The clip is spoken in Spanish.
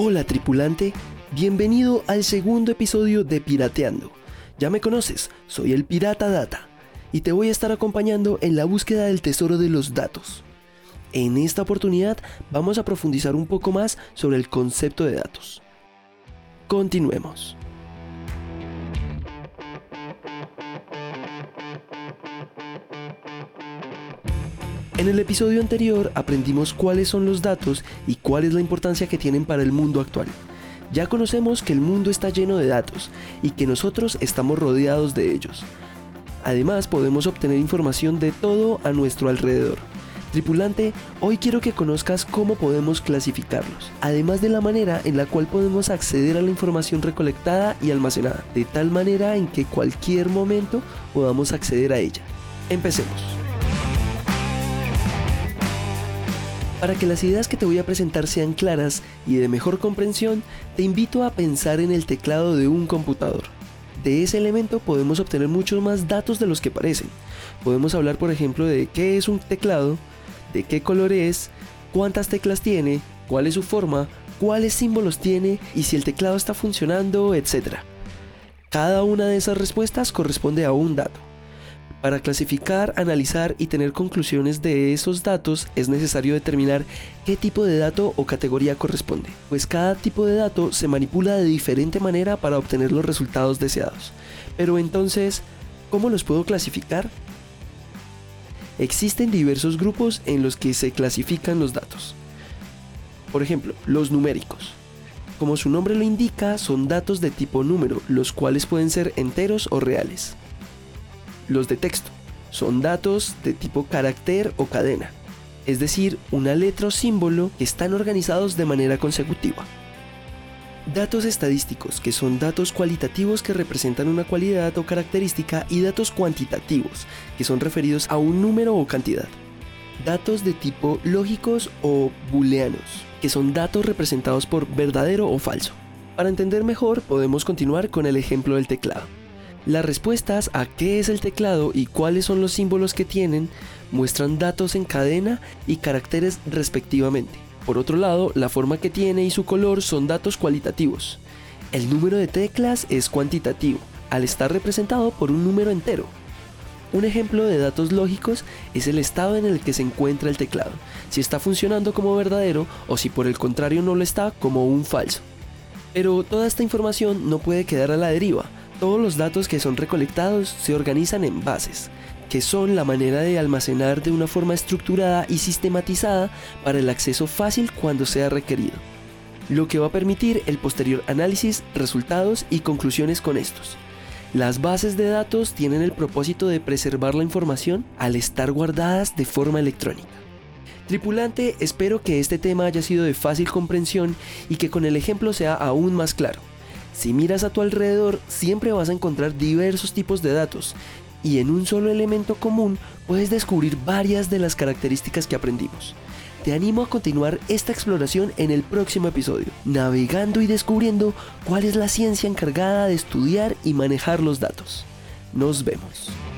Hola tripulante, bienvenido al segundo episodio de Pirateando. Ya me conoces, soy el Pirata Data y te voy a estar acompañando en la búsqueda del tesoro de los datos. En esta oportunidad vamos a profundizar un poco más sobre el concepto de datos. Continuemos. En el episodio anterior aprendimos cuáles son los datos y cuál es la importancia que tienen para el mundo actual. Ya conocemos que el mundo está lleno de datos y que nosotros estamos rodeados de ellos. Además, podemos obtener información de todo a nuestro alrededor. Tripulante, hoy quiero que conozcas cómo podemos clasificarlos, además de la manera en la cual podemos acceder a la información recolectada y almacenada, de tal manera en que cualquier momento podamos acceder a ella. Empecemos. Para que las ideas que te voy a presentar sean claras y de mejor comprensión, te invito a pensar en el teclado de un computador. De ese elemento podemos obtener muchos más datos de los que parecen. Podemos hablar, por ejemplo, de qué es un teclado, de qué color es, cuántas teclas tiene, cuál es su forma, cuáles símbolos tiene y si el teclado está funcionando, etc. Cada una de esas respuestas corresponde a un dato. Para clasificar, analizar y tener conclusiones de esos datos es necesario determinar qué tipo de dato o categoría corresponde, pues cada tipo de dato se manipula de diferente manera para obtener los resultados deseados. Pero entonces, ¿cómo los puedo clasificar? Existen diversos grupos en los que se clasifican los datos. Por ejemplo, los numéricos. Como su nombre lo indica, son datos de tipo número, los cuales pueden ser enteros o reales. Los de texto son datos de tipo carácter o cadena, es decir, una letra o símbolo que están organizados de manera consecutiva. Datos estadísticos, que son datos cualitativos que representan una cualidad o característica, y datos cuantitativos, que son referidos a un número o cantidad. Datos de tipo lógicos o booleanos, que son datos representados por verdadero o falso. Para entender mejor, podemos continuar con el ejemplo del teclado. Las respuestas a qué es el teclado y cuáles son los símbolos que tienen muestran datos en cadena y caracteres respectivamente. Por otro lado, la forma que tiene y su color son datos cualitativos. El número de teclas es cuantitativo, al estar representado por un número entero. Un ejemplo de datos lógicos es el estado en el que se encuentra el teclado, si está funcionando como verdadero o si por el contrario no lo está, como un falso. Pero toda esta información no puede quedar a la deriva. Todos los datos que son recolectados se organizan en bases, que son la manera de almacenar de una forma estructurada y sistematizada para el acceso fácil cuando sea requerido, lo que va a permitir el posterior análisis, resultados y conclusiones con estos. Las bases de datos tienen el propósito de preservar la información al estar guardadas de forma electrónica. Tripulante, espero que este tema haya sido de fácil comprensión y que con el ejemplo sea aún más claro. Si miras a tu alrededor, siempre vas a encontrar diversos tipos de datos, y en un solo elemento común puedes descubrir varias de las características que aprendimos. Te animo a continuar esta exploración en el próximo episodio, navegando y descubriendo cuál es la ciencia encargada de estudiar y manejar los datos. Nos vemos.